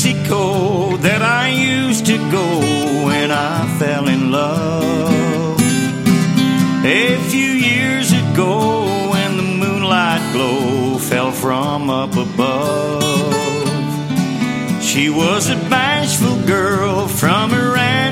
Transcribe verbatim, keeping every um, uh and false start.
Mexico that I used to go when I fell in love. A few years ago when the moonlight glow fell from up above. She was a bashful girl from a ranch